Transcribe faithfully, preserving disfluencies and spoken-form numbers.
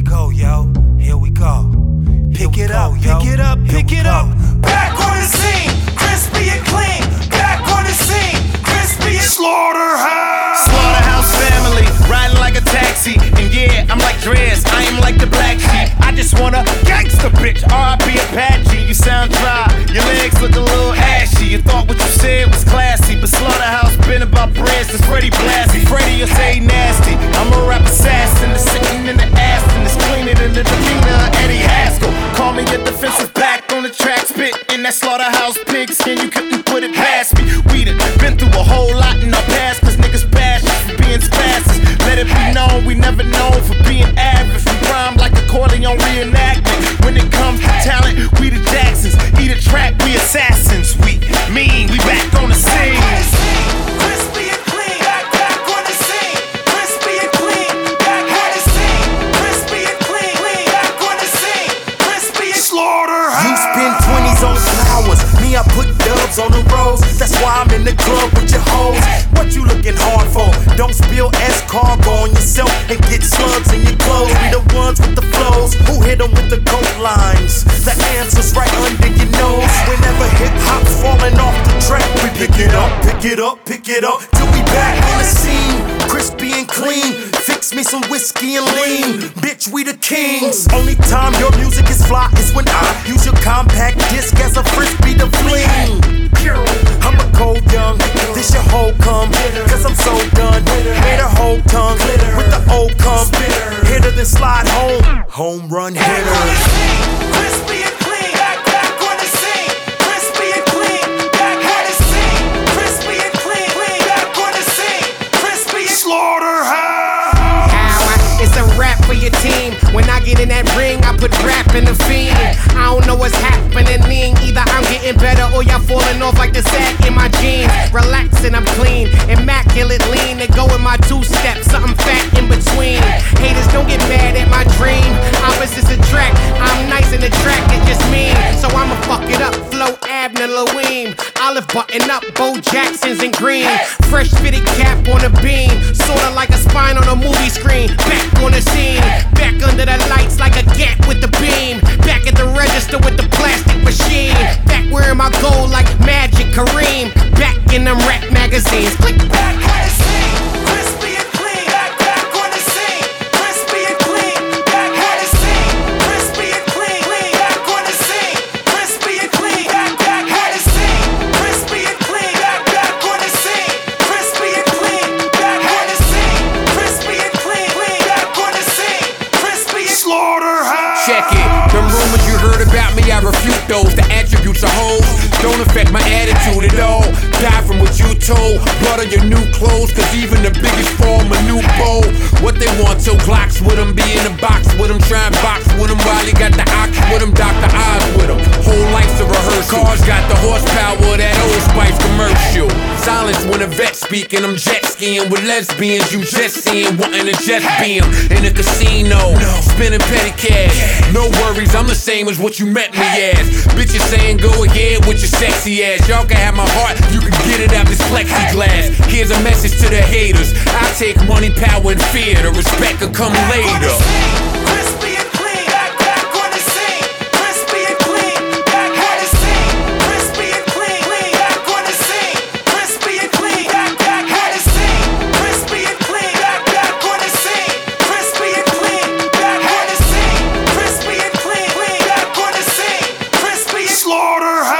go, yo. Here we go. Pick it up, pick it up, pick it up. Back on the scene, crispy and clean. Back on the scene, crispy and Slaughterhouse. Slaughterhouse family, riding like a taxi. And yeah, I'm like Drez, I am like the black sheep. I just want a gangster bitch, R I P Apache. You sound dry, your legs look a little ashy. You thought what you said was classy, but Slaughterhouse been about bread since Freddie Blassie. Freddie will say nasty, I'm a rap assassin. The sitting in the ass and it's cleaner than the demeanor of Eddie Haskell. Call me a defensive back on the track, spit in that Slaughterhouse pigskin. You couldn't put it past me. We done been through a whole lot in our past, cause niggas bash us for being spazzes. Let it be known, we never known for being average. We rhyme like a Corleone reenactment. When it comes to talent, we the Jacksons. Eat a track, we assassins. We mean, we back on the scene. crispy and clean. Back, back on the scene, crispy and clean. Back on the scene, crispy and clean. Back on the scene, crispy and Slaughterhouse. You spend twenties on flowers, me I put dubs on the roads. That's why I'm in the club with your hoes. What you looking hard for? Don't spill S-cargo on yourself and get slugs in your clothes. We the ones with the flows, who hit them with the coat lines. The answer's right under your nose. Whenever hip-hop's falling off the track, we pick it up, pick it up, pick it up, till we back on the scene, crispy and clean. Fix me some whiskey and lean, bitch, we the kings. Only time your music is fly is when I use your compact disc as a frisbee to fling. I'm a cold young, this your whole come, cause I'm so done. Made her whole tongue with the old cum. Hitter then slide home, home run hitter. crispy and clean. Back, back on the scene, crispy and clean. Back on the scene, crispy and clean. Back on the scene, crispy and Slaughterhouse. It's a rap for your team. When I get in that ring, I put rap in the fiend. I don't know what's happening. Either I'm getting better or y'all falling off like the sack in my jeans. Relaxing, I'm clean, immaculate lean. They go in my two steps, something fat in between. Haters don't get mad at my dream. Opposites attract. I'm nice and the track is just mean. So I'ma fuck it up. Flow Abner Louim. Olive button up, Bo Jackson's in green. Fresh fitted cap on a beam. Sorta like a spine on a movie screen. Back on the scene, back under the lights like a gap with the beam. Back at the register with the plastic machine. Back wearing my gold like Magic Kareem. Back in them rap magazines. Click. back on the scene, crispy and clean. Back, back on the scene, crispy and clean. Back on the scene, crispy and clean. Back on the scene, crispy and clean. Back, back on the scene, crispy and clean. Back, back on the scene, crispy and clean. Back on the scene, crispy and clean. Back on the scene, crispy and Slaughterhouse. Check it. Them rumors you heard about me, I refute those. The attributes of hoes don't affect my attitude at all. Die from what you told. Blood on your new clothes, cause even the biggest form a new bowl. What they want, so Glocks with them, be in the box with them, try and box with them while he got the ox with him, Doctor Oz with him. Whole life's a rehearsal. Cars got the horsepower of that Old Spice commercial. Silence when a vet speaking, I'm jet skiing with lesbians. You just seeing, wanting to jet beam in a casino, spinning petty cash. No worries, I'm the same as what you met me as. Bitches saying go ahead with your sexy ass. Y'all can have my heart, you can get it out this plexiglass. Here's a message to the haters. I take money, power, and fear. The respect will come later. crispy and clean. Back, back on the scene, crispy and clean. Back on the scene, crispy and clean. Back on the scene, crispy and clean. Back, back on the scene, crispy and clean. Back, back on the scene, crispy and clean. Back on the scene, crispy and clean. Back on the scene, crispy and Slaughterhouse.